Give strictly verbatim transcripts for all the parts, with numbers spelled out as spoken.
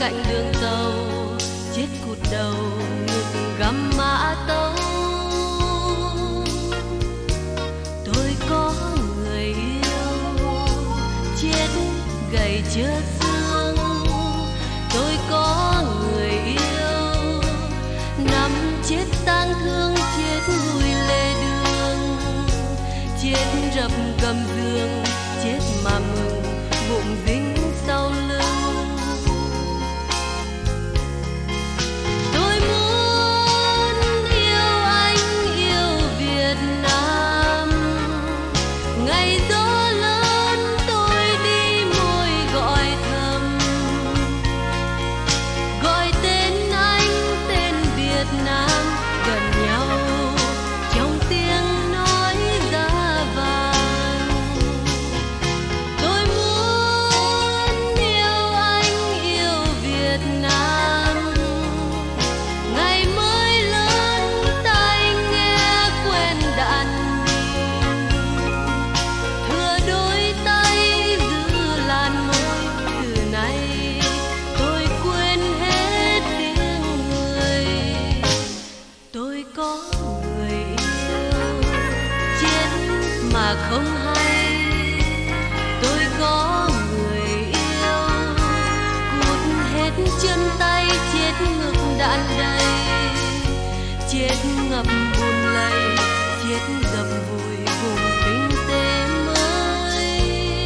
cạnh đường tàu, chết cụt đầu ngực găm mã tấu. Tôi có người yêu chết gầy chưa xương, tôi có người yêu nằm chết tang thương, chết ngùi lề đường, chết rập gầm giường, chết mà mừng bụng dính sau lưng. Tôi muốn yêu anh, yêu Việt Nam, ngày gió lớn tôi đi môi gọi thầm, gọi tên anh, tên Việt Nam gần nhau trong tiếng nói giá vàng. Tôi muốn yêu anh, yêu Việt Nam, ngày mới lớn tai nghe quen đàn mình, thừa đôi tay giữ làn môi. Từ nay tôi quên hết tiếng người. Tôi có người yêu chết mà không hay, tôi có người yêu cụt hết chân tay, chết ngực đạn đầy, chết ngập bùn lầy, chết dập vùi vùng kinh tế mới.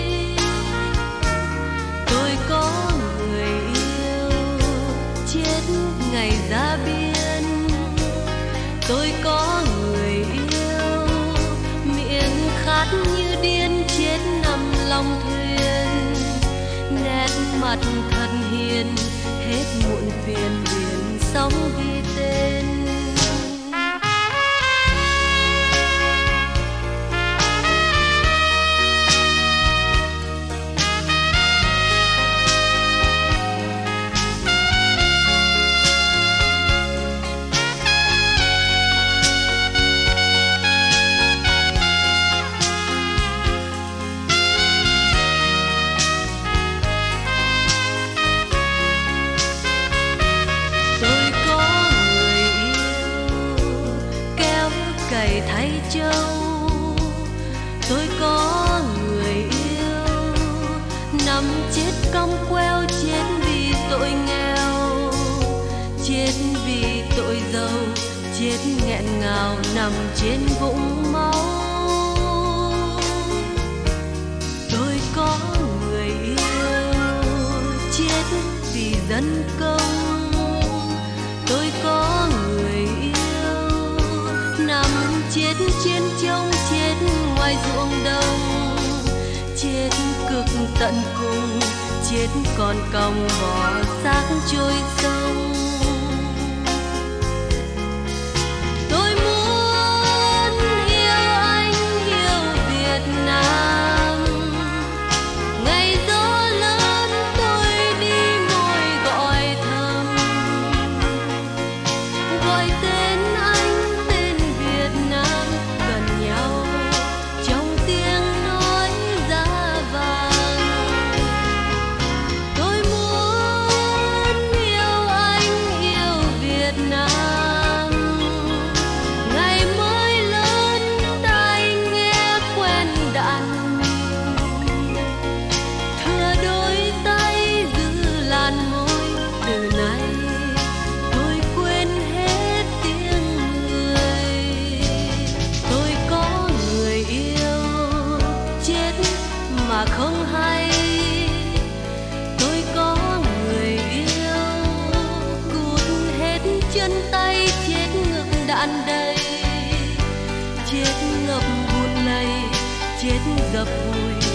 Tôi có người yêu chết ngày ra biên, tôi có người yêu miệng khát như điên, chết nằm lòng thuyền, nét mặt thật hiền, hết muộn phiền biển sóng ghi tên. Tôi có người yêu kéo cày thay trâu, tôi có người yêu nằm chết cong queo, chết vì tội nghèo, chết vì tội giàu, chết nghẹn ngào nằm trên vũng máu. Tôi có người yêu chết vì dân công, tôi có người yêu nằm chết trên trông, chết ngoài ruộng đồng, chết cực tận cùng, chết còn còng bỏ xác trôi sông. Tôi muốn yêu anh, yêu Việt Nam, ngày gió lớn tôi đi môi gọi thầm, gọi tên anh, tên Việt Nam gần nhau trong tiếng nói giá vàng. Tôi muốn yêu anh, yêu Việt Nam, ngày mới lớn tai nghe quen đàn mình, thừa đôi tay giữ làn môi. Từ nay tôi quên hết tiếng người. Tôi có người yêu chết mà không hay, tôi có người yêu cụt hết chân tay, chết ngực đạn đầy, chết ngập bùn lầy, chết dập vùi